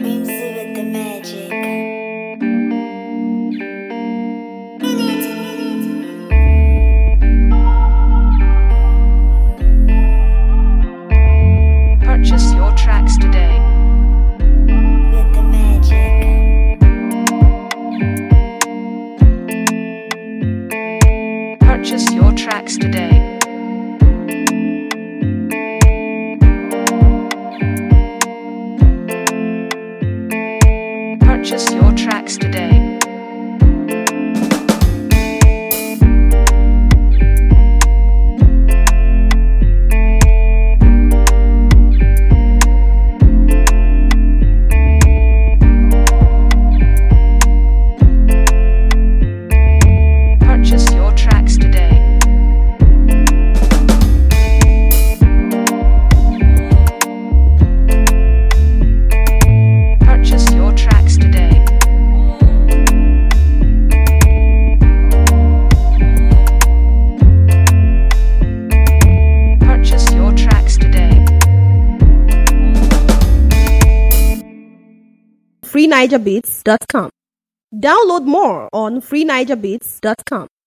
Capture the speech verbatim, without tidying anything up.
Whimsy with the magic. Purchase your tracks today. With the magic. Purchase your tracks today. Purchase your tracks today. Purchase your tracks today. Purchase your tracks today. Purchase your tracks today. free niger beats dot com. Download more on free niger beats dot com.